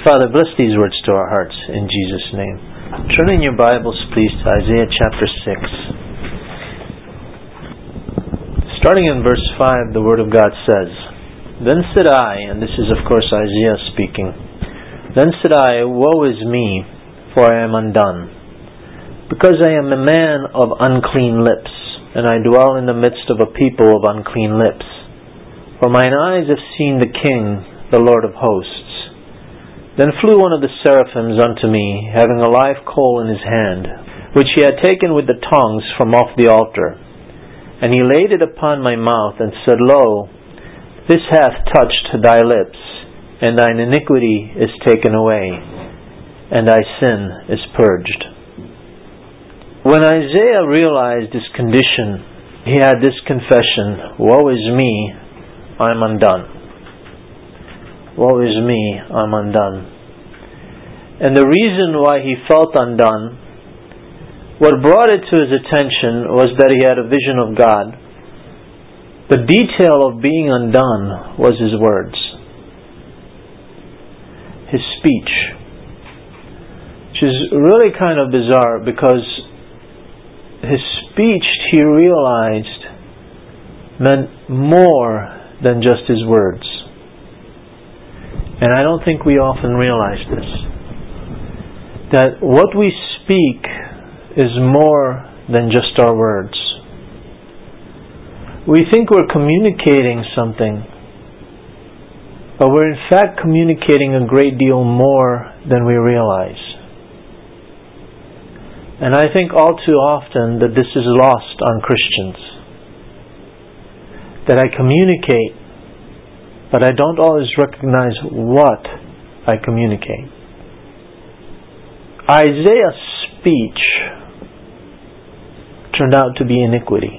Father, bless these words to our hearts in Jesus' name. Turn in your Bibles, please, to Isaiah chapter 6. Starting in verse 5, the Word of God says, "Then said I," and this is of course Isaiah speaking, "Then said I, Woe is me, for I am undone, because I am a man of unclean lips, and I dwell in the midst of a people of unclean lips. For mine eyes have seen the King, the Lord of hosts. Then flew one of the seraphims unto me, having a live coal in his hand, which he had taken with the tongs from off the altar. And he laid it upon my mouth, and said, Lo, this hath touched thy lips, and thine iniquity is taken away, and thy sin is purged." When Isaiah realized his condition, he had this confession, "Woe is me, I am undone. Woe is me, I'm undone." And the reason why he felt undone, what brought it to his attention was that he had a vision of God. The detail of being undone was his words, his speech, which is really kind of bizarre because his speech, he realized, meant more than just his words. And I don't think we often realize this. That what we speak is more than just our words. We think we're communicating something, but we're in fact communicating a great deal more than we realize. And I think all too often that this is lost on Christians. That I communicate, but I don't always recognize what I communicate. Isaiah's speech turned out to be iniquity.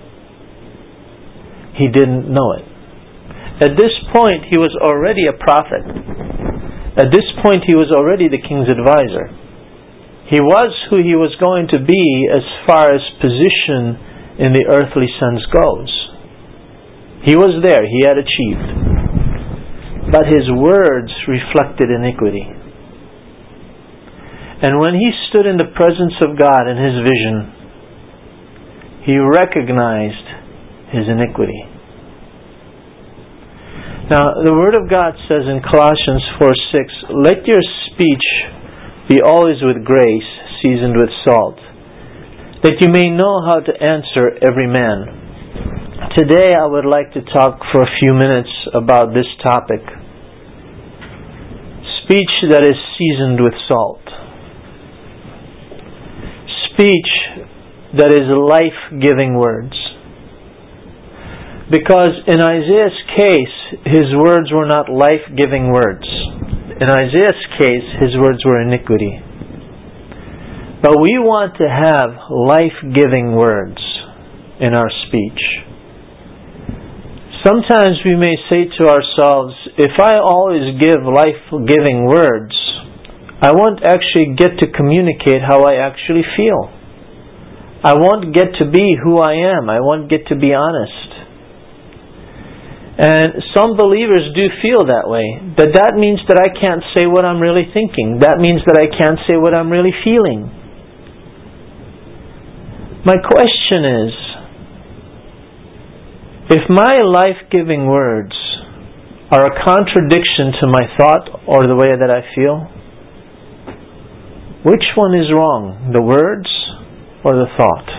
He didn't know it. At this point, he was already a prophet. At this point, he was already the king's advisor. He was who he was going to be as far as position in the earthly sense goes. He was there, he had achieved. But his words reflected iniquity. And when he stood in the presence of God in his vision, he recognized his iniquity. Now, the Word of God says in Colossians 4:6, "Let your speech be always with grace, seasoned with salt, that you may know how to answer every man." Today I would like to talk for a few minutes about this topic. Speech that is seasoned with salt. Speech that is life-giving words. Because in Isaiah's case, his words were not life-giving words. In Isaiah's case, his words were iniquity. But we want to have life-giving words in our speech. Sometimes we may say to ourselves, if I always give life-giving words, I won't actually get to communicate how I actually feel. I won't get to be who I am. I won't get to be honest. And some believers do feel that way. But that means that I can't say what I'm really thinking. That means that I can't say what I'm really feeling. My question is, if my life-giving words are a contradiction to my thought or the way that I feel, which one is wrong, the words or the thought?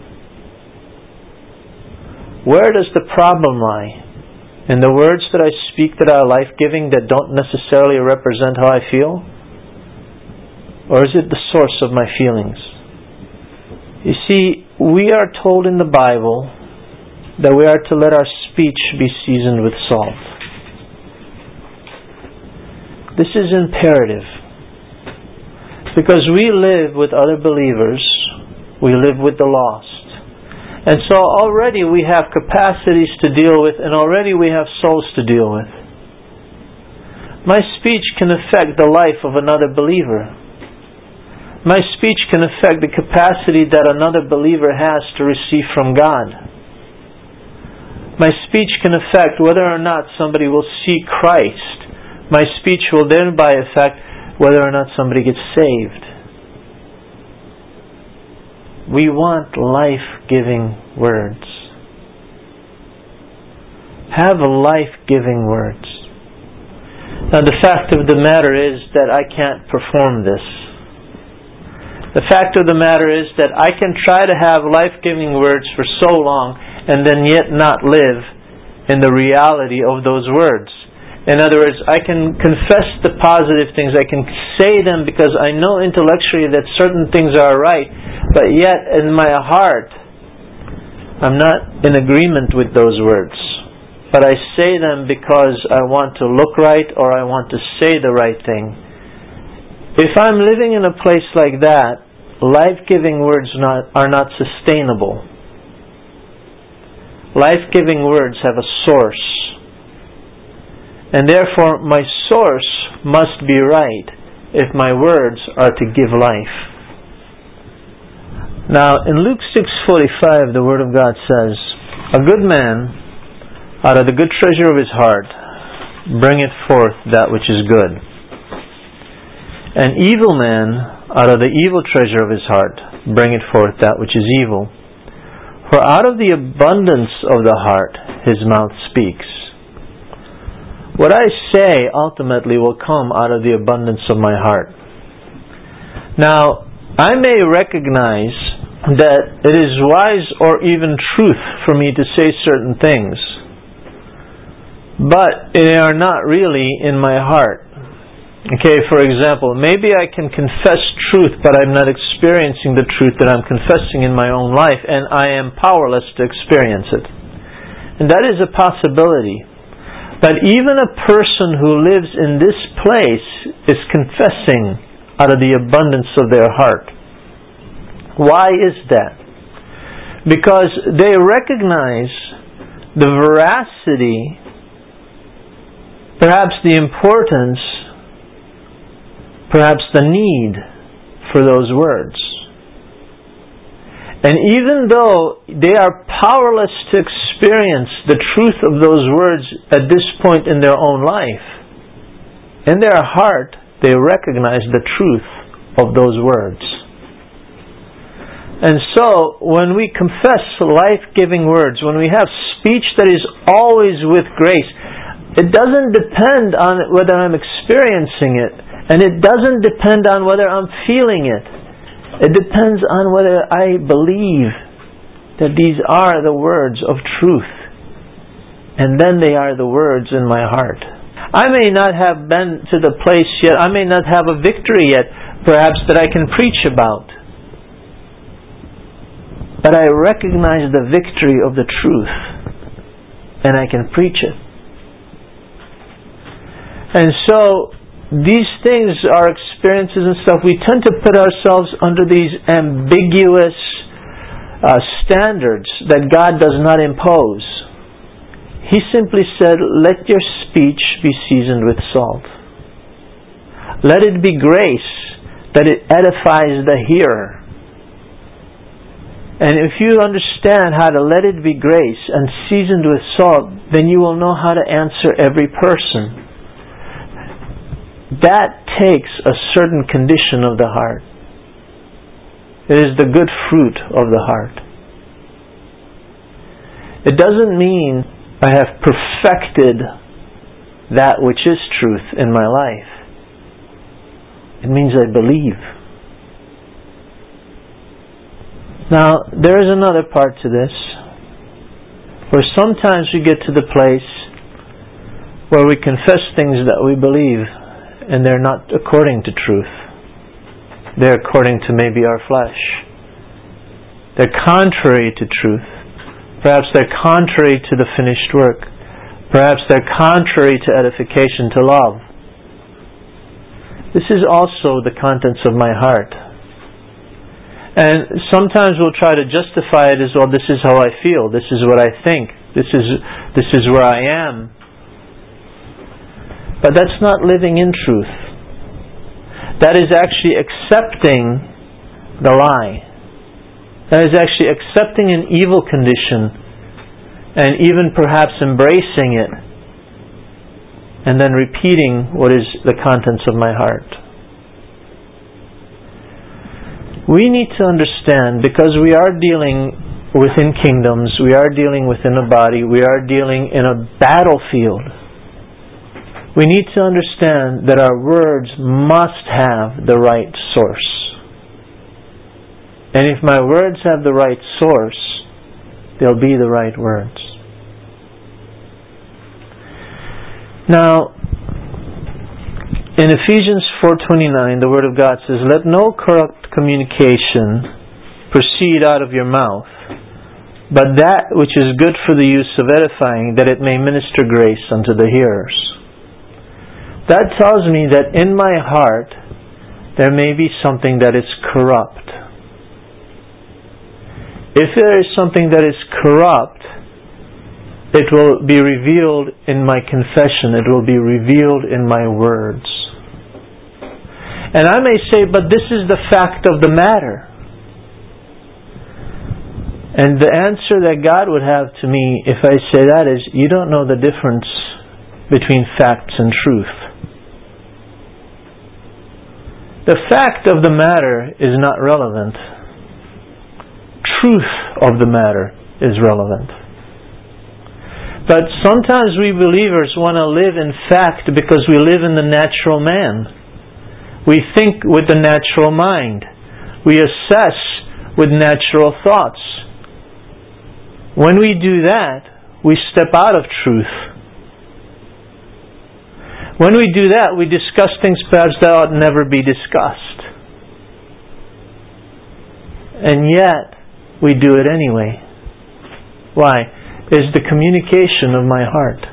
Where does the problem lie? In the words that I speak that are life-giving that don't necessarily represent how I feel? Or is it the source of my feelings? You see, we are told in the Bible that we are to let our speech be seasoned with salt. This is imperative. Because we live with other believers, we live with the lost. And so already we have capacities to deal with, and already we have souls to deal with. My speech can affect the life of another believer. My speech can affect the capacity that another believer has to receive from God. My speech can affect whether or not somebody will see Christ My speech will thereby affect whether or not somebody gets saved. We want life-giving words. Have life-giving words. Now the fact of the matter is that I can't perform this. The fact of the matter is that I can try to have life-giving words for so long and then yet not live in the reality of those words. In other words, I can confess the positive things, I can say them because I know intellectually that certain things are right, but yet in my heart I'm not in agreement with those words. But I say them because I want to look right or I want to say the right thing. If I'm living in a place like that, life-giving words are not sustainable. Life-giving words have a source. And therefore my source must be right if my words are to give life. Now in Luke 6:45 the Word of God says, "A good man out of the good treasure of his heart bringeth forth that which is good. An evil man out of the evil treasure of his heart bringeth forth that which is evil. For out of the abundance of the heart his mouth speaks." What I say ultimately will come out of the abundance of my heart. Now, I may recognize that it is wise or even truth for me to say certain things, but they are not really in my heart. Okay, for example, maybe I can confess truth, but I'm not experiencing the truth that I'm confessing in my own life, and I am powerless to experience it. And that is a possibility. But even a person who lives in this place is confessing out of the abundance of their heart. Why is that? Because they recognize the veracity, perhaps the importance, perhaps the need for those words. And even though they are powerless to experience the truth of those words at this point in their own life, in their heart they recognize the truth of those words. And so, when we confess life-giving words, when we have speech that is always with grace, it doesn't depend on whether I'm experiencing it, and it doesn't depend on whether I'm feeling it. It depends on whether I believe that these are the words of truth, and then they are the words in my heart. I may not have been to the place yet, I may not have a victory yet, perhaps that I can preach about. But I recognize the victory of the truth, and I can preach it. And so, these things are experiences and stuff. We tend to put ourselves under these ambiguous standards that God does not impose. He simply said, "Let your speech be seasoned with salt. Let it be grace, that it edifies the hearer." And if you understand how to let it be grace and seasoned with salt, then you will know how to answer every person. That takes a certain condition of the heart. It is the good fruit of the heart. It doesn't mean I have perfected that which is truth in my life. It means I believe. Now, there is another part to this, where sometimes we get to the place where we confess things that we believe, and they're not according to truth. They're according to maybe our flesh. They're contrary to truth. Perhaps they're contrary to the finished work. Perhaps they're contrary to edification, to love. This is also the contents of my heart. And sometimes we'll try to justify it as, well, this is how I feel, this is what I think, this is where I am. But that's not living in truth. That is actually accepting the lie. That is actually accepting an evil condition and even perhaps embracing it. and then repeating what is the contents of my heart. We need to understand, because we are dealing within kingdoms, we are dealing within a body, we are dealing in a battlefield. We need to understand that our words must have the right source. And if my words have the right source, they'll be the right words. Now, in Ephesians 4:29, the Word of God says, "Let no corrupt communication proceed out of your mouth, but that which is good for the use of edifying, that it may minister grace unto the hearers." That tells me that in my heart there may be something that is corrupt. If there is something that is corrupt, it will be revealed in my confession. It will be revealed in my words. And I may say, but this is the fact of the matter. And the answer that God would have to me if I say that is, you don't know the difference between facts and truth. The fact of the matter is not relevant. Truth of the matter is relevant. But sometimes we believers want to live in fact because we live in the natural man. We think with the natural mind. We assess with natural thoughts. When we do that, we step out of truth. When we do that, we discuss things perhaps that ought never be discussed. And yet, we do it anyway. Why? It's the communication of my heart.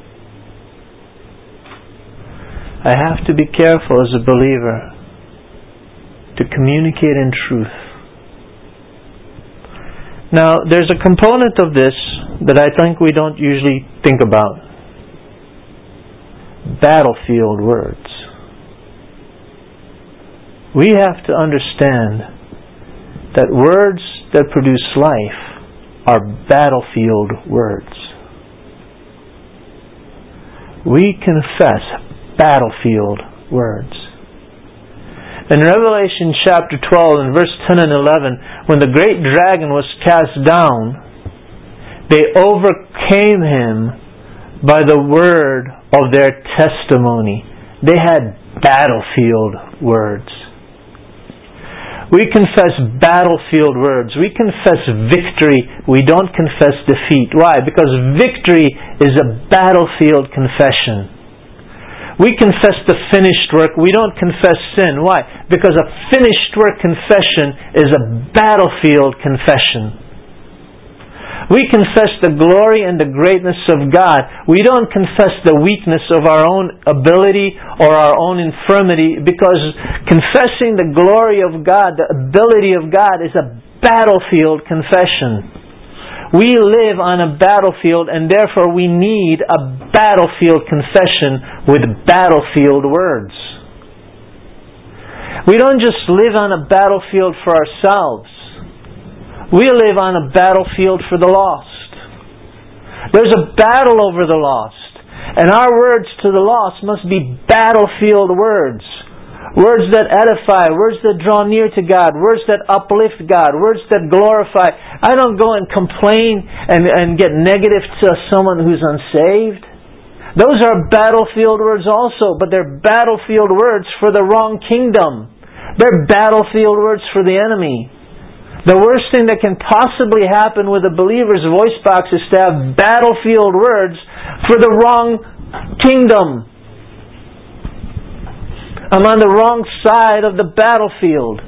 I have to be careful as a believer to communicate in truth. Now, there's a component of this that I think we don't usually think about. Battlefield words. We have to understand that words that produce life are battlefield words. We confess battlefield words. In Revelation chapter 12 and verse 10 and 11, when the great dragon was cast down, they overcame him by the word of their testimony. They had battlefield words. We confess battlefield words. We confess victory. We don't confess defeat. Why? Because victory is a battlefield confession. We confess the finished work. We don't confess sin. Why? Because a finished work confession is a battlefield confession. We confess the glory and the greatness of God. We don't confess the weakness of our own ability or our own infirmity, because confessing the glory of God, the ability of God, is a battlefield confession. We live on a battlefield, and therefore we need a battlefield confession with battlefield words. We don't just live on a battlefield for ourselves. We live on a battlefield for the lost. There's a battle over the lost. And our words to the lost must be battlefield words. Words that edify, words that draw near to God, words that uplift God, words that glorify. I don't go and complain and get negative to someone who's unsaved. Those are battlefield words also, but they're battlefield words for the wrong kingdom. They're battlefield words for the enemy. The worst thing that can possibly happen with a believer's voice box is to have battlefield words for the wrong kingdom. I'm on the wrong side of the battlefield.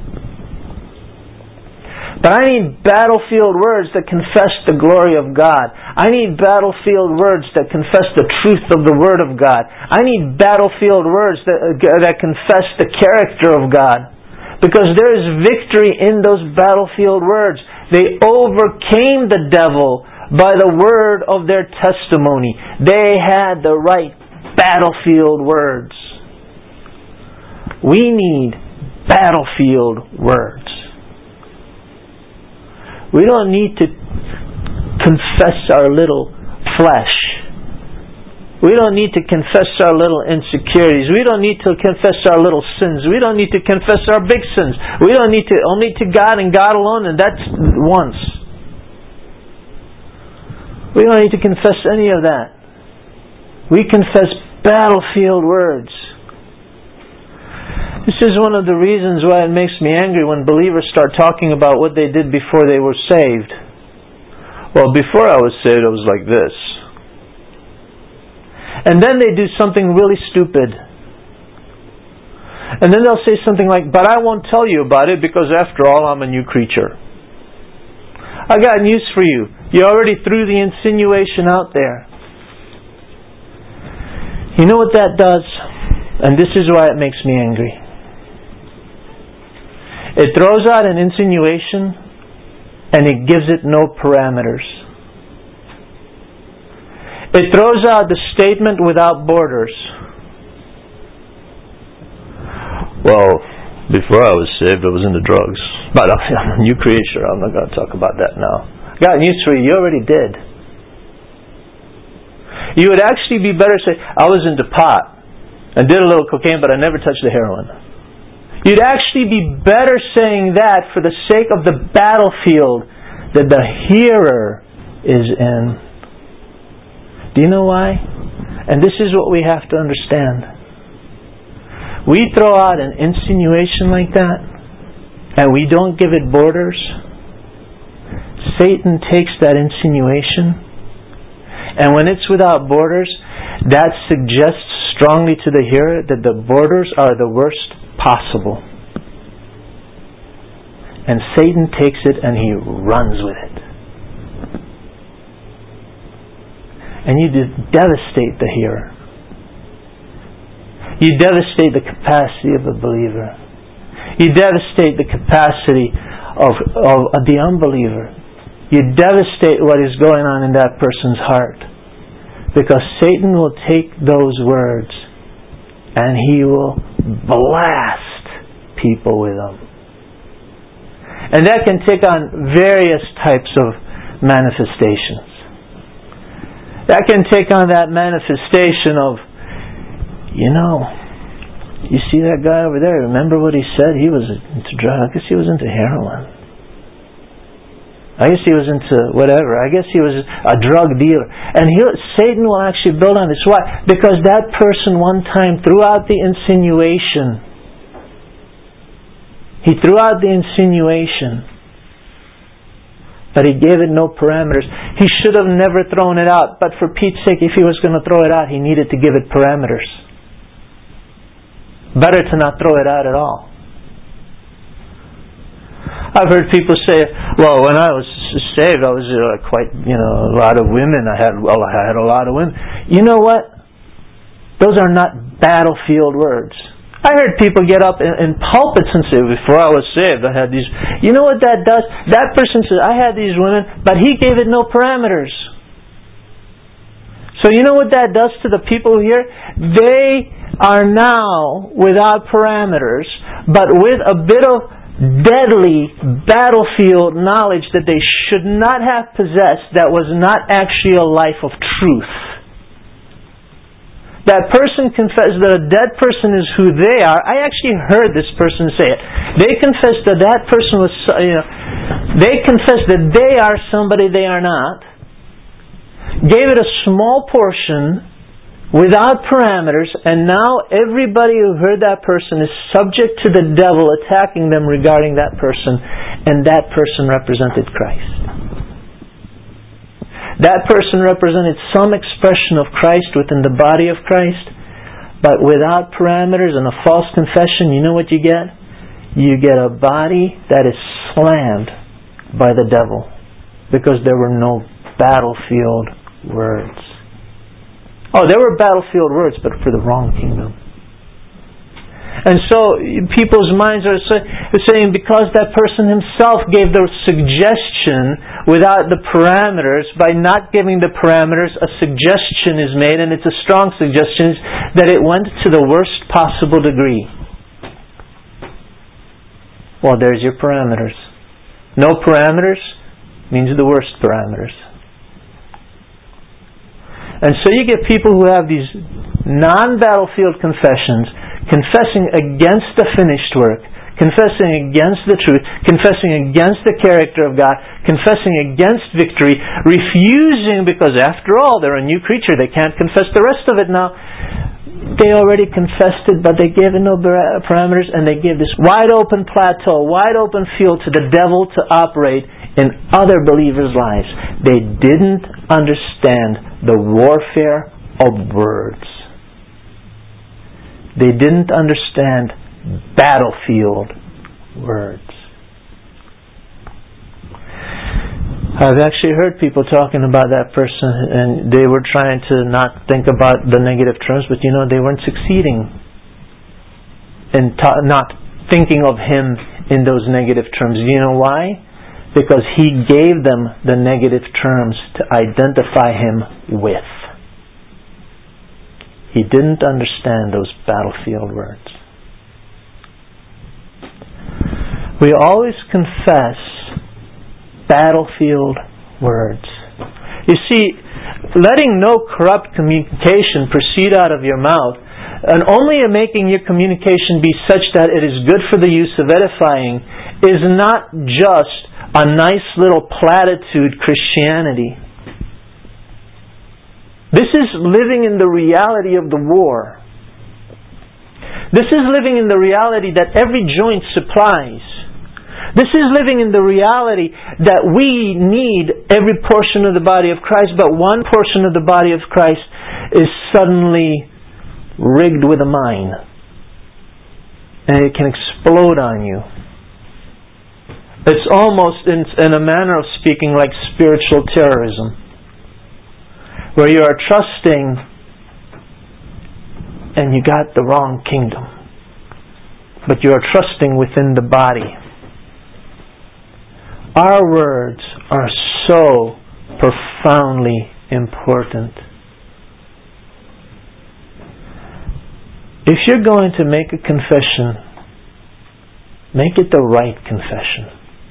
But I need battlefield words that confess the glory of God. I need battlefield words that confess the truth of the Word of God. I need battlefield words that confess the character of God. Because there is victory in those battlefield words. They overcame the devil by the word of their testimony. They had the right battlefield words. We need battlefield words. We don't need to confess our little flesh. We don't need to confess our little insecurities. We don't need to confess our little sins. We don't need to confess our big sins. We don't need to, only to God and God alone, and that's once. We don't need to confess any of that. We confess battlefield words. This is one of the reasons why it makes me angry when believers start talking about what they did before they were saved. Well, before I was saved, I was like this. And then they do something really stupid. And then they'll say something like, but I won't tell you about it because after all, I'm a new creature. I got news for you. You already threw the insinuation out there. You know what that does? And this is why it makes me angry. It throws out an insinuation and it gives it no parameters. It throws out the statement without borders. Well, before I was saved, I was into drugs. But I'm a new creature. I'm not going to talk about that now. Got news for you. You already did. You would actually be better to say, I was into pot and did a little cocaine, but I never touched the heroin. You'd actually be better saying that for the sake of the battlefield that the hearer is in. Do you know why? And this is what we have to understand. We throw out an insinuation like that, and we don't give it borders. Satan takes that insinuation, and when it's without borders, that suggests strongly to the hearer that the borders are the worst possible. And Satan takes it and he runs with it. And you devastate the hearer. You devastate the capacity of the believer. You devastate the capacity of the unbeliever. You devastate what is going on in that person's heart. Because Satan will take those words and he will blast people with them. And that can take on various types of manifestations. That can take on that manifestation of, you see that guy over there, remember what he said? He was into drugs. I guess he was into heroin. I guess he was into whatever. I guess he was a drug dealer. And Satan will actually build on this. Why? Because that person one time threw out the insinuation. He threw out the insinuation. But he gave it no parameters. He should have never thrown it out. But for Pete's sake, if he was going to throw it out, he needed to give it parameters. Better to not throw it out at all. I've heard people say, well, when I was saved, I was quite, a lot of women. I had a lot of women. You know what? Those are not battlefield words. I heard people get up in pulpits and say, before I was saved, I had these. You know what that does? That person says, I had these women, but he gave it no parameters. So you know what that does to the people here? They are now without parameters, but with a bit of deadly battlefield knowledge that they should not have possessed, that was not actually a life of truth. That person confessed that a dead person is who they are. I actually heard this person say it. They confessed that that person was, they confessed that they are somebody they are not. Gave it a small portion without parameters, and now everybody who heard that person is subject to the devil attacking them regarding that person, and that person represented Christ. That person represented some expression of Christ within the body of Christ, but without parameters and a false confession, you know what you get? You get a body that is slammed by the devil because there were no battlefield words. Oh, there were battlefield words, but for the wrong kingdom. And so people's minds are saying, because that person himself gave the suggestion without the parameters, by not giving the parameters, a suggestion is made, and it's a strong suggestion, that it went to the worst possible degree. Well, there's your parameters. No parameters means the worst parameters. And so you get people who have these non-battlefield confessions, confessing against the finished work, confessing against the truth, confessing against the character of God, confessing against victory, refusing, because after all, they're a new creature, they can't confess the rest of it now. They already confessed it, but they gave it no parameters, and they gave this wide open plateau, wide open field to the devil to operate in other believers' lives. They didn't understand the warfare of words. They didn't understand battlefield words. I've actually heard people talking about that person, and they were trying to not think about the negative terms, but they weren't succeeding in not thinking of him in those negative terms. Do you know why? Because he gave them the negative terms to identify him with. He didn't understand those battlefield words. We always confess battlefield words. You see, letting no corrupt communication proceed out of your mouth, and only making your communication be such that it is good for the use of edifying, is not just a nice little platitude Christianity. This is living in the reality of the war. This is living in the reality that every joint supplies. This is living in the reality that we need every portion of the body of Christ, but one portion of the body of Christ is suddenly rigged with a mine. And it can explode on you. It's almost, in a manner of speaking, like spiritual terrorism, where you are trusting and you got the wrong kingdom, but you are trusting within the body. Our words are so profoundly important. If you're going to make a confession, make it the right confession.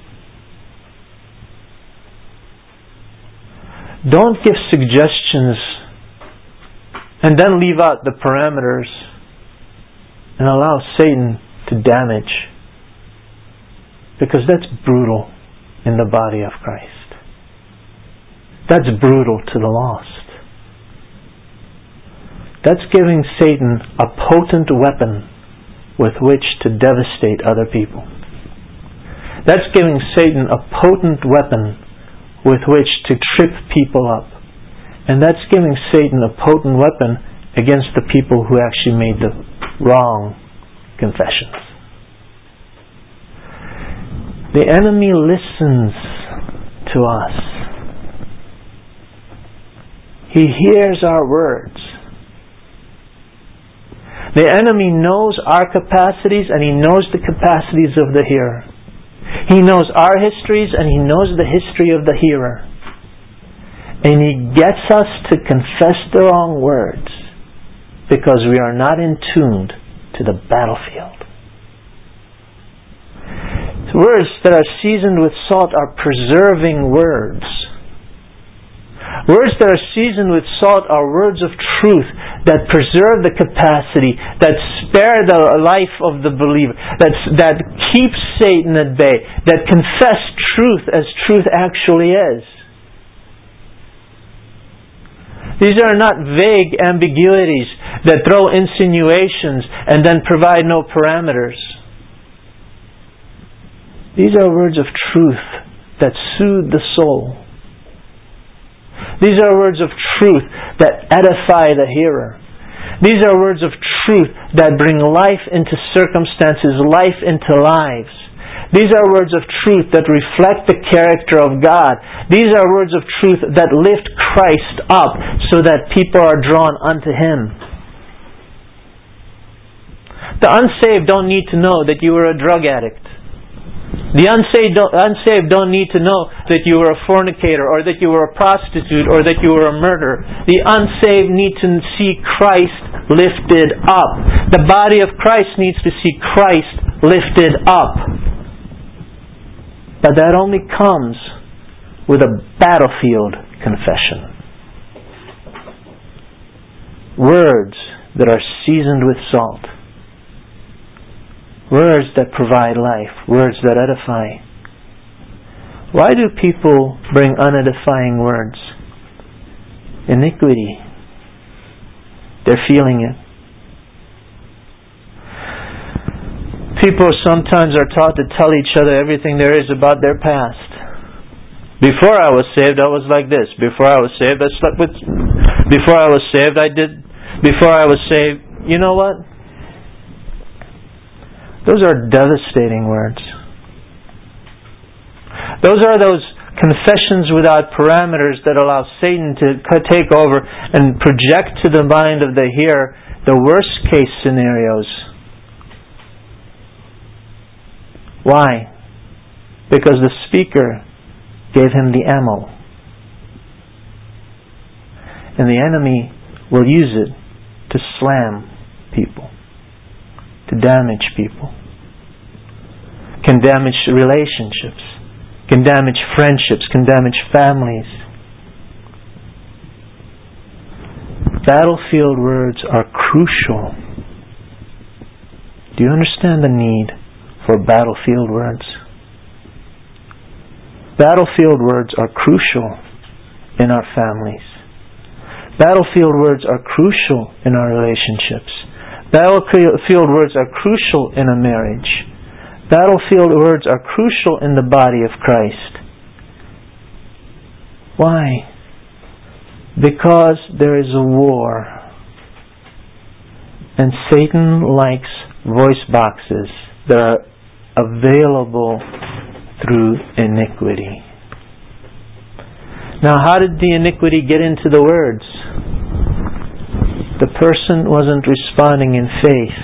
Don't give suggestions and then leave out the parameters and allow Satan to damage, because that's brutal in the body of Christ. That's brutal to the lost. That's giving Satan a potent weapon with which to devastate other people. That's giving Satan a potent weapon with which to trip people up. And that's giving Satan a potent weapon against the people who actually made the wrong confessions. The enemy listens to us. He hears our words. The enemy knows our capacities, and he knows the capacities of the hearer. He knows our histories, and he knows the history of the hearer. And he gets us to confess the wrong words because we are not in tune to the battlefield. Words that are seasoned with salt are preserving words. Words that are seasoned with salt are words of truth that preserve the capacity, that spare the life of the believer, that keep Satan at bay, that confess truth as truth actually is. These are not vague ambiguities that throw insinuations and then provide no parameters. These are words of truth that soothe the soul. These are words of truth that edify the hearer. These are words of truth that bring life into circumstances, life into lives. These are words of truth that reflect the character of God. These are words of truth that lift Christ up so that people are drawn unto Him. The unsaved don't need to know that you were a drug addict. The unsaved don't need to know that you were a fornicator, or that you were a prostitute, or that you were a murderer. The unsaved need to see Christ lifted up. The body of Christ needs to see Christ lifted up. But that only comes with a battlefield confession. words that are seasoned with salt. Words that provide life. Words that edify. Why do people bring unedifying words? Iniquity. They're feeling it. People sometimes are taught to tell each other everything there is about their past. Before I was saved, I was like this. Before I was saved, I slept with... Before I was saved, I did... Before I was saved... You know what? Those are devastating words. Those are those confessions without parameters that allow Satan to take over and project to the mind of the hearer the worst case scenarios. Why? Because the speaker gave him the ammo. And the enemy will use it to slam people, to damage people, can damage relationships, can damage friendships, can damage families. Battlefield words are crucial. Do you understand the need for battlefield words? Battlefield words are crucial in our families. Battlefield words are crucial in our relationships. Battlefield words are crucial in a marriage. Battlefield words are crucial in the body of Christ. Why? Because there is a war. And Satan likes voice boxes that are available through iniquity. Now, how did the iniquity get into the words? The person wasn't responding in faith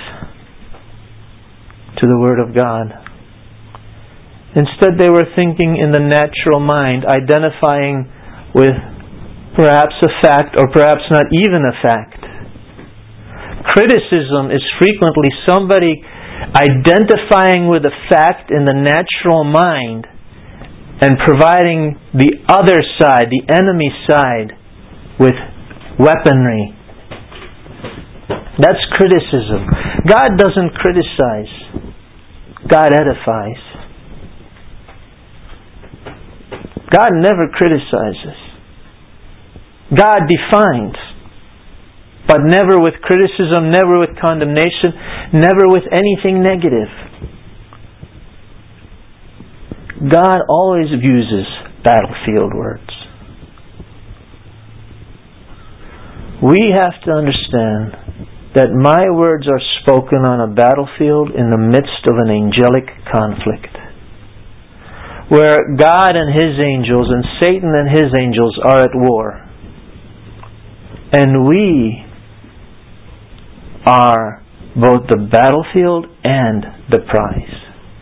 to the Word of God. Instead, they were thinking in the natural mind, identifying with perhaps a fact or perhaps not even a fact. Criticism is frequently somebody identifying with a fact in the natural mind and providing the other side, the enemy side, with weaponry. That's criticism. God doesn't criticize. God edifies. God never criticizes. God defines, but never with criticism, never with condemnation, never with anything negative. God always uses battlefield words. We have to understand that my words are spoken on a battlefield in the midst of an angelic conflict, where God and His angels and Satan and his angels are at war. And we are both the battlefield and the prize.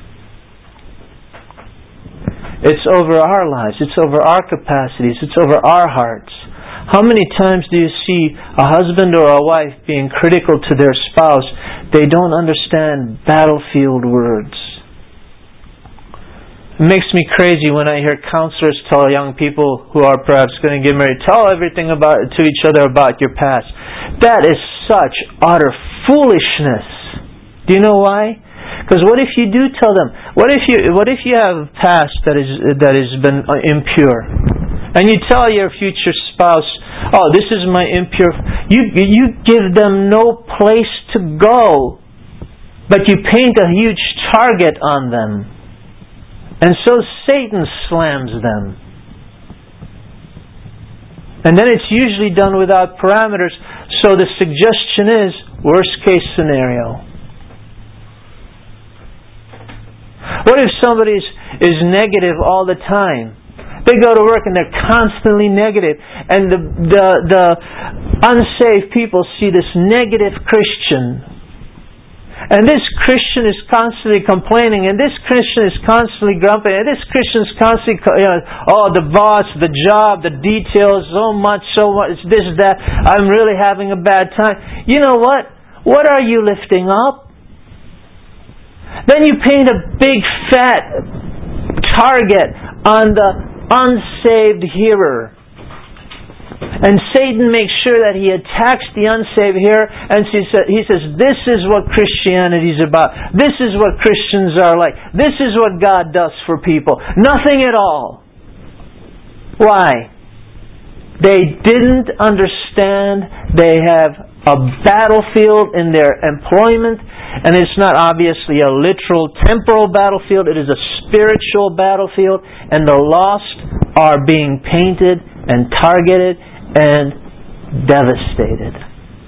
It's over our lives. It's over our capacities. It's over our hearts. How many times do you see a husband or a wife being critical to their spouse? They don't understand battlefield words. It makes me crazy when I hear counselors tell young people who are perhaps going to get married, tell everything to each other about your past. That is such utter foolishness. Do you know why? Because what if you do tell them? What if you have a past that has been impure, and you tell your future spouse, "Oh, this is my impure." You give them no place to go, but you paint a huge target on them, and so Satan slams them. And then it's usually done without parameters. So the suggestion is worst case scenario. What if somebody is negative all the time? They go to work and they're constantly negative, and the unsaved people see this negative Christian, and this Christian is constantly complaining, and this Christian is constantly grumpy, and this Christian is constantly, the boss, the job, the details, so much, this, that, I'm really having a bad time. You know what? What are you lifting up? Then you paint a big fat target on the unsaved hearer. And Satan makes sure that he attacks the unsaved here, and he says, this is what Christianity is about. This is what Christians are like. This is what God does for people. Nothing at all. Why? They didn't understand they have a battlefield in their employment, and it's not obviously a literal temporal battlefield, it is a spiritual battlefield, and the lost are being painted and targeted and devastated.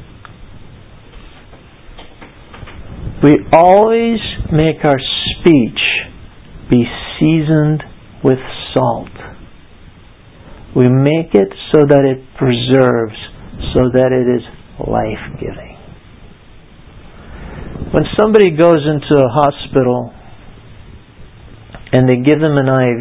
We always make our speech be seasoned with salt. We make it so that it preserves, so that it is life-giving. When somebody goes into a hospital and they give them an IV,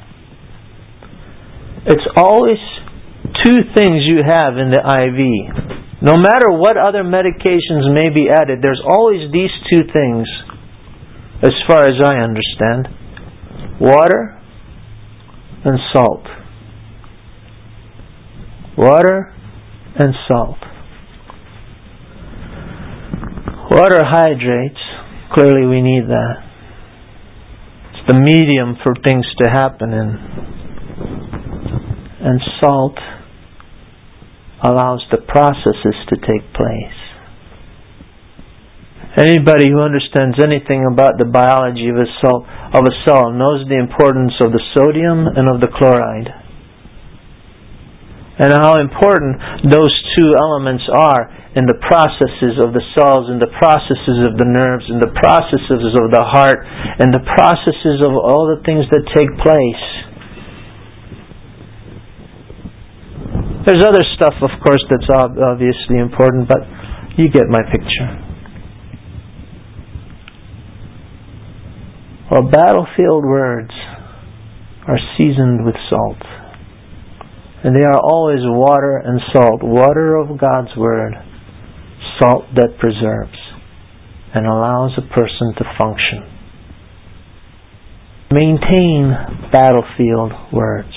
it's always two things you have in the IV. No matter what other medications may be added, there's always these two things, as far as I understand: water and salt. Water and salt. Water hydrates. Clearly we need that. It's the medium for things to happen in. And salt allows the processes to take place. Anybody who understands anything about the biology of a cell knows the importance of the sodium and of the chloride, and how important those two elements are in the processes of the cells, in the processes of the nerves, in the processes of the heart, and the processes of all the things that take place. There's other stuff, of course, that's obviously important, but you get my picture. Well, battlefield words are seasoned with salt. And they are always water and salt. Water of God's Word. Salt that preserves and allows a person to function. Maintain battlefield words.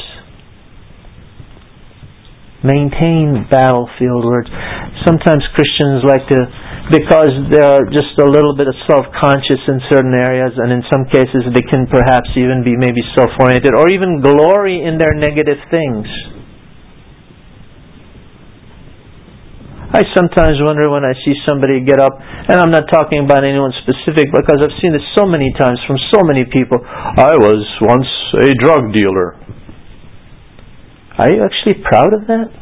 Maintain battlefield words. Sometimes Christians like to, because they're just a little bit of self-conscious in certain areas, and in some cases they can perhaps even be maybe self-oriented, or even glory in their negative things. I sometimes wonder when I see somebody get up, and I'm not talking about anyone specific because I've seen this so many times from so many people. I was once a drug dealer. Are you actually proud of that?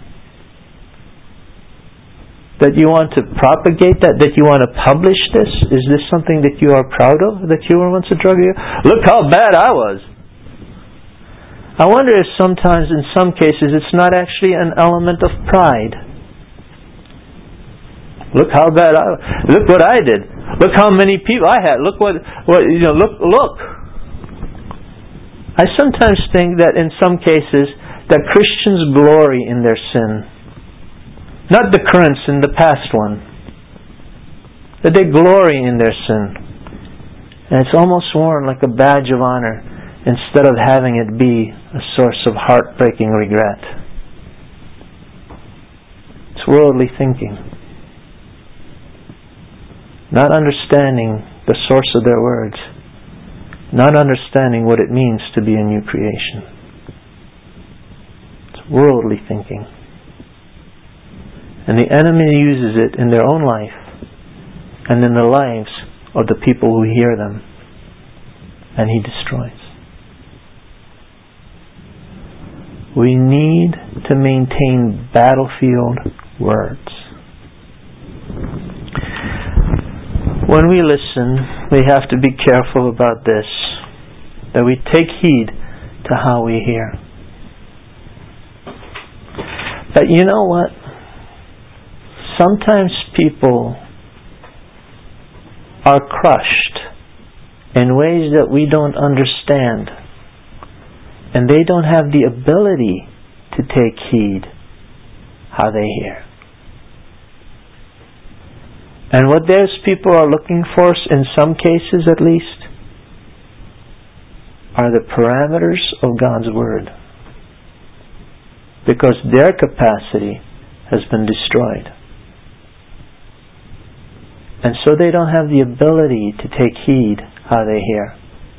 That you want to propagate that? That you want to publish this? Is this something that you are proud of? That you were once a drug dealer? Look how bad I was. I wonder if sometimes, in some cases, it's not actually an element of pride. Look how bad look what I did. Look how many people I had. Look what look. I sometimes think that in some cases that Christians glory in their sin. Not the current sin, the past one. That they glory in their sin. And it's almost worn like a badge of honor instead of having it be a source of heartbreaking regret. It's worldly thinking. Not understanding the source of their words. Not understanding what it means to be a new creation. It's worldly thinking. And the enemy uses it in their own life and in the lives of the people who hear them. And he destroys. We need to maintain battlefield words. When we listen, we have to be careful about this, that we take heed to how we hear. But you know what? Sometimes people are crushed in ways that we don't understand, and they don't have the ability to take heed how they hear. And what those people are looking for, in some cases at least, are the parameters of God's Word. because their capacity has been destroyed. And so they don't have the ability to take heed how they hear.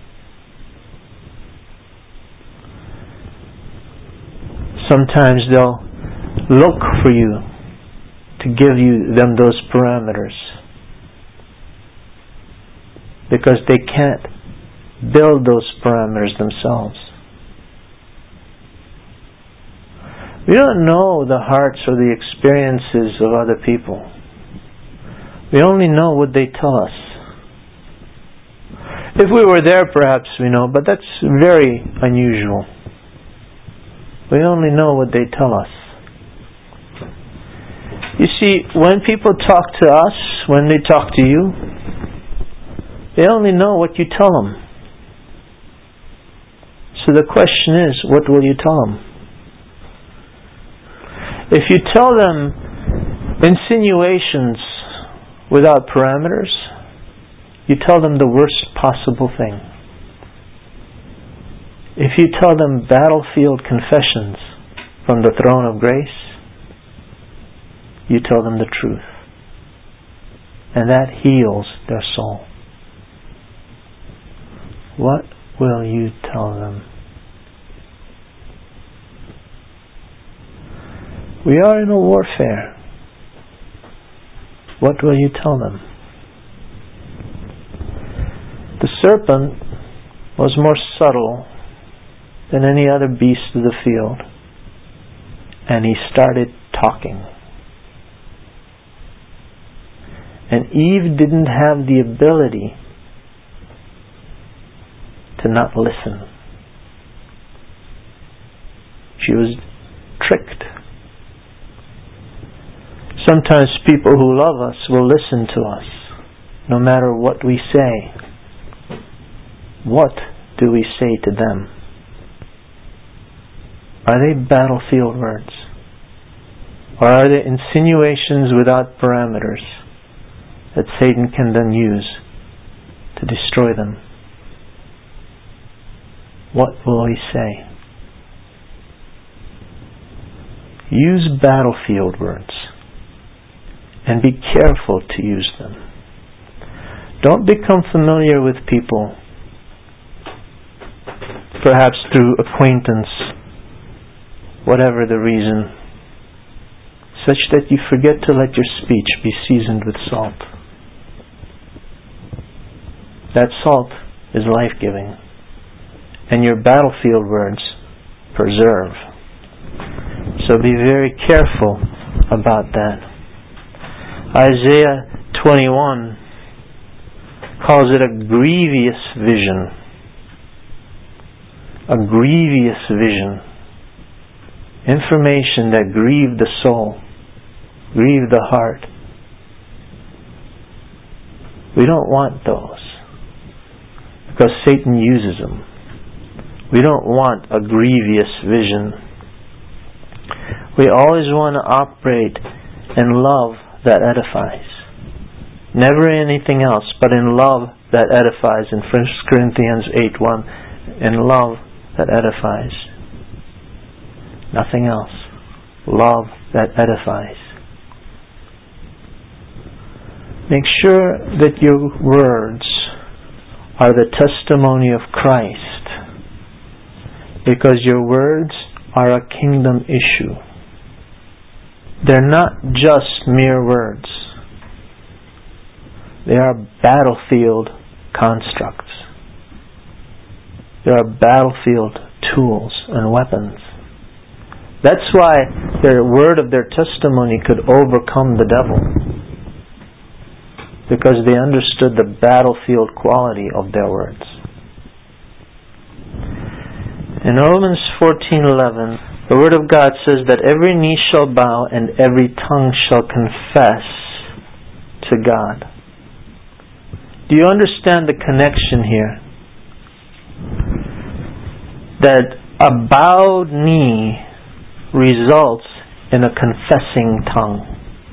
Sometimes they'll look for you to give them those parameters, because they can't build those parameters themselves. We don't know the hearts or the experiences of other people. We only know what they tell us. If we were there, perhaps we know, but that's very unusual. We only know what they tell us. You see, when people talk to us, when they talk to you, they only know what you tell them. So the question is, what will you tell them? If you tell them insinuations without parameters, you tell them the worst possible thing. If you tell them battlefield confessions from the throne of grace, you tell them the truth. And that heals their soul. What will you tell them? We are in a warfare. What will you tell them? The serpent was more subtle than any other beast of the field, and he started talking. And Eve didn't have the ability to not listen. She was tricked. Sometimes people who love us will listen to us, no matter what we say. What do we say to them? Are they battlefield words? Or are they insinuations without parameters that Satan can then use to destroy them? What will he say? Use battlefield words, and be careful to use them. Don't become familiar with people, perhaps through acquaintance, whatever the reason, such that you forget to let your speech be seasoned with salt. That salt is life-giving, and your battlefield words preserve. So be very careful about that. Isaiah 21 calls it a grievous vision. A grievous vision. Information that grieved the soul, grieved the heart. We don't want those, because Satan uses them. We don't want a grievous vision. We always want to operate in love that edifies. Never anything else, but in love that edifies. In 1 Corinthians 8:1, in love that edifies. Nothing else. Love that edifies. Make sure that your words are the testimony of Christ, because your words are a kingdom issue. They're not just mere words. They are battlefield constructs. They are battlefield tools and weapons. That's why the word of their testimony could overcome the devil, because they understood the battlefield quality of their words. In Romans 14:11, the Word of God says that every knee shall bow and every tongue shall confess to God. Do you understand the connection here? That a bowed knee results in a confessing tongue.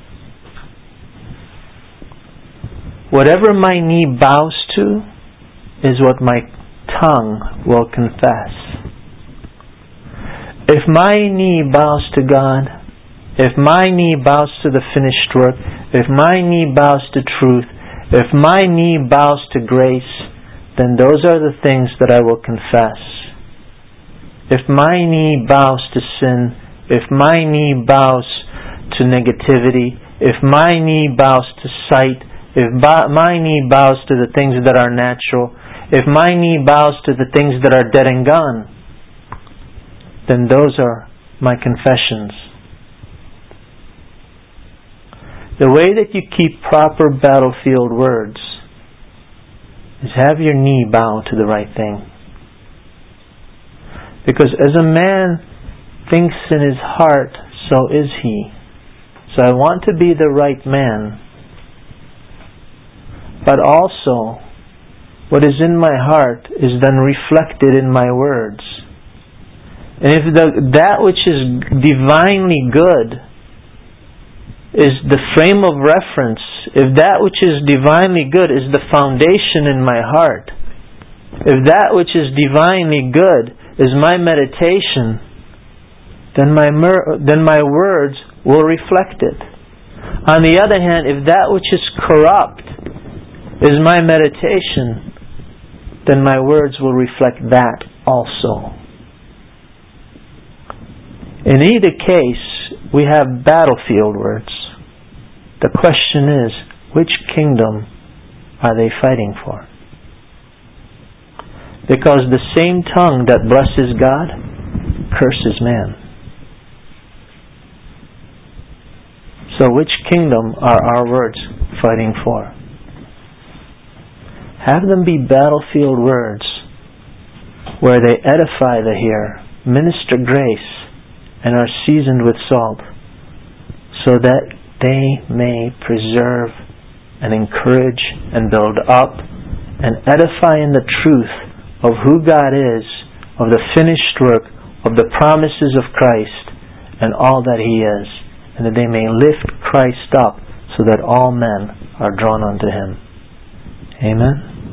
Whatever my knee bows to is what my tongue will confess. If my knee bows to God, if my knee bows to the finished work, if my knee bows to truth, if my knee bows to grace, then those are the things that I will confess. If my knee bows to sin, if my knee bows to negativity, if my knee bows to sight, if my knee bows to the things that are natural, if my knee bows to the things that are dead and gone, then those are my confessions. The way that you keep proper battlefield words is have your knee bow to the right thing. Because as a man thinks in his heart, so is he. So I want to be the right man. But also, what is in my heart is then reflected in my words. And if that which is divinely good is the frame of reference, if that which is divinely good is the foundation in my heart, if that which is divinely good is my meditation, then my words will reflect it. On the other hand, if that which is corrupt is my meditation, then my words will reflect that also. In either case, we have battlefield words. The question is, which kingdom are they fighting for? Because the same tongue that blesses God curses man. So which kingdom are our words fighting for? Have them be battlefield words where they edify the hearer, minister grace, and are seasoned with salt, so that they may preserve and encourage and build up and edify in the truth of who God is, of the finished work, of the promises of Christ, and all that He is, and that they may lift Christ up so that all men are drawn unto Him. Amen.